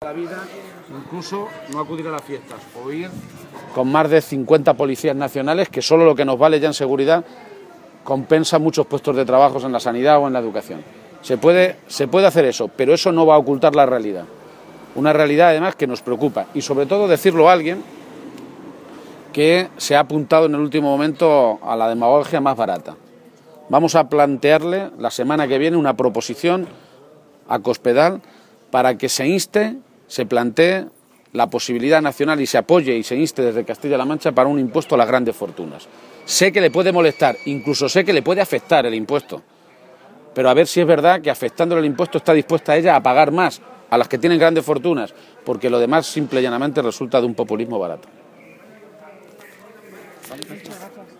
esta vida, incluso no acudir a las fiestas o ir con más de 50 policías nacionales, que solo lo que nos vale ya en seguridad compensa muchos puestos de trabajo en la sanidad o en la educación. Se puede hacer eso, pero eso no va a ocultar la realidad. Una realidad, además, que nos preocupa. Y, sobre todo, decirlo a alguien que se ha apuntado en el último momento a la demagogia más barata. Vamos a plantearle la semana que viene una proposición a Cospedal para que se inste, se plantee la posibilidad nacional y se apoye y se inste desde Castilla-La Mancha para un impuesto a las grandes fortunas. Sé que le puede molestar, incluso sé que le puede afectar el impuesto, pero a ver si es verdad que afectándole el impuesto está dispuesta ella a pagar más a las que tienen grandes fortunas, porque lo demás simple y llanamente resulta de un populismo barato. Muchas gracias.